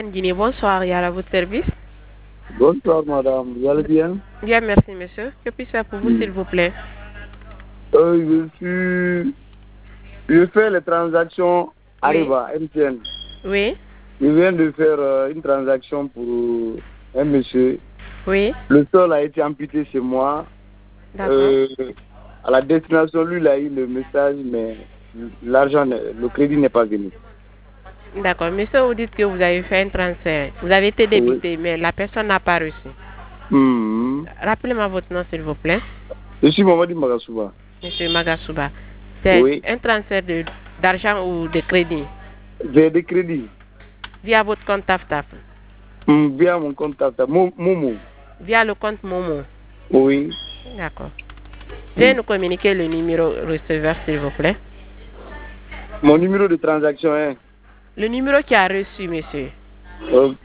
Guinée, bonsoir, et à votre service. Bonsoir madame, vous allez bien? Bien, merci monsieur. Que puis-je faire pour vous, s'il vous plaît? Je fais les transactions Arriva, MTN. Oui. Je viens de faire une transaction pour un monsieur. Oui. Le sol a été amputé chez moi. D'accord. À la destination, lui, il a eu le message, mais l'argent, le crédit n'est pas venu. D'accord. Monsieur, vous dites que vous avez fait un transfert. Vous avez été débité, mais la personne n'a pas reçu. Rappelez-moi votre nom, s'il vous plaît. Je suis Mamadi Magasuba. Monsieur Magasuba. C'est un transfert d'argent ou de crédit? J'ai des crédits. Via votre compte TAFTAF? Via mon compte TAFTAF. Momo. Via le compte Momo? Oui. D'accord. Veuillez nous communiquer le numéro receveur, s'il vous plaît. Mon numéro de transaction est? Le numéro qui a reçu, monsieur. Ok.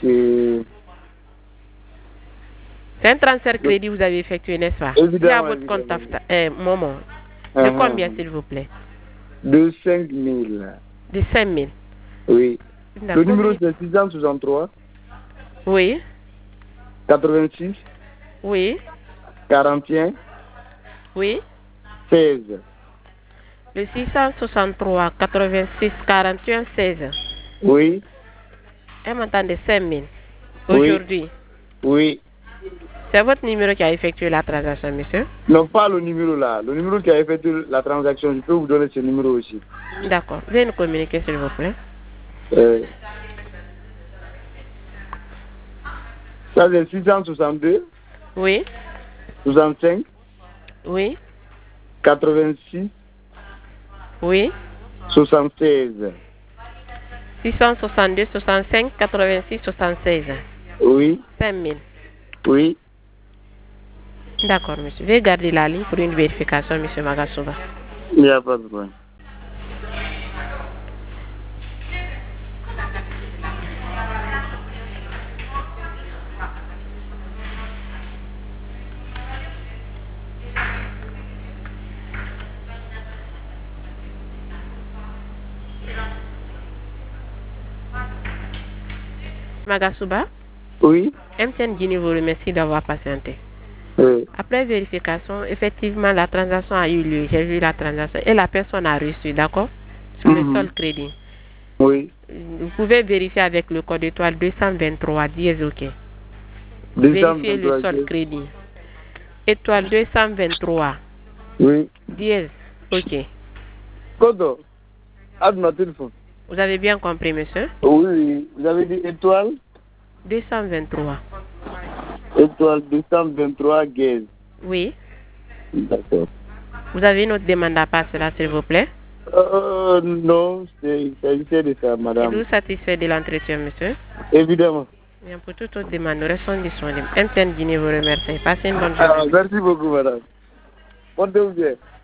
C'est un transfert crédit que vous avez effectué, n'est-ce pas? Évidemment. Via votre compte Momo. De combien, s'il vous plaît? De 5 000. De 5 000. Oui. Le numéro c'est 663. Oui. 86. Oui. 41. Oui. 16. Le 663, 86, 41, 16. Oui. Un montant de 5 000. Aujourd'hui. Oui. C'est votre numéro qui a effectué la transaction, monsieur? Non, pas le numéro là. Le numéro qui a effectué la transaction, je peux vous donner ce numéro aussi. D'accord. Veuillez nous communiquer, s'il vous plaît. Ça, c'est 662. Oui. 65. Oui. 86. Oui. 76. 662, 65, 86, 76. Oui. 5 000. Oui. D'accord, monsieur. Veuillez garder la ligne pour une vérification, monsieur Magasuba. Il n'y a pas de problème. Magasuba? Oui. MTN Guinée vous remercie d'avoir patienté. Oui. Après vérification, effectivement, la transaction a eu lieu. J'ai vu la transaction et la personne a reçu, d'accord? Sur le sol crédit. Oui. Vous pouvez vérifier avec le code étoile 223, dièse OK. 223, vérifiez le sol crédit. Étoile 223. Oui. Dièse OK. Kodo, aide ma téléphone. Vous avez bien compris, monsieur? Oui, vous avez dit étoile 223. Étoile 223 gaz. Oui. D'accord. Vous avez une autre demande à passer là, s'il vous plaît? Non, il s'agissait de ça, madame. Êtes-vous satisfait de l'entretien, monsieur? Évidemment. Bien, pour toute autre demande, nous restons disponibles. MTN Guinée vous remercie. Passez une bonne journée. Merci beaucoup, madame. Portez-vous bien.